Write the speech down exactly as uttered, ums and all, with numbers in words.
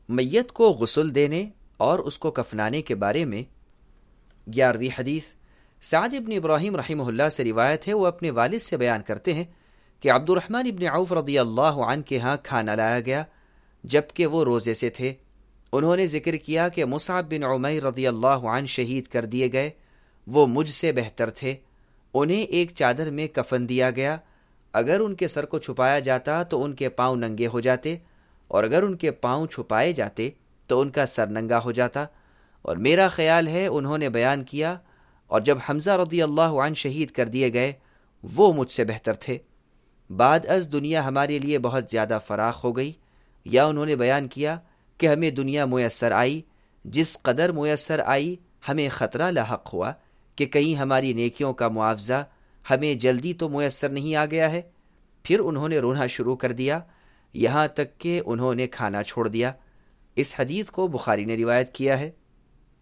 میت کو غسل دینے اور اس کو کفنانے کے بارے میں گیارہویں حدیث سعد ابن ابراہیم رحمہ اللہ سے روایت ہے، وہ اپنے والد سے بیان کرتے ہیں کہ عبد الرحمن ابن عوف رضی اللہ عنہ کے ہاں کھانا لایا گیا جبکہ وہ روزے سے تھے۔ انہوں نے ذکر کیا کہ مصعب بن عمیر رضی اللہ عنہ شہید کر دیے گئے، وہ مجھ سے بہتر تھے، انہیں ایک چادر میں کفن دیا گیا، اگر ان کے سر کو چھپایا جاتا تو ان کے پاؤں ننگے ہو جاتے، اور اگر ان کے پاؤں چھپائے جاتے تو ان کا سر ننگا ہو جاتا، اور میرا خیال ہے انہوں نے بیان کیا، اور جب حمزہ رضی اللہ عنہ شہید کر دیے گئے وہ مجھ سے بہتر تھے، بعد از دنیا ہمارے لیے بہت زیادہ فراخ ہو گئی، یا انہوں نے بیان کیا کہ ہمیں دنیا میسر آئی، جس قدر میسر آئی ہمیں خطرہ لاحق ہوا کہ کہیں ہماری نیکیوں کا معاوضہ ہمیں جلدی تو میسر نہیں آ گیا ہے۔ پھر انہوں نے رونا شروع کر دیا یہاں تک کہ انہوں نے کھانا چھوڑ دیا۔ اس حدیث کو بخاری نے روایت کیا ہے۔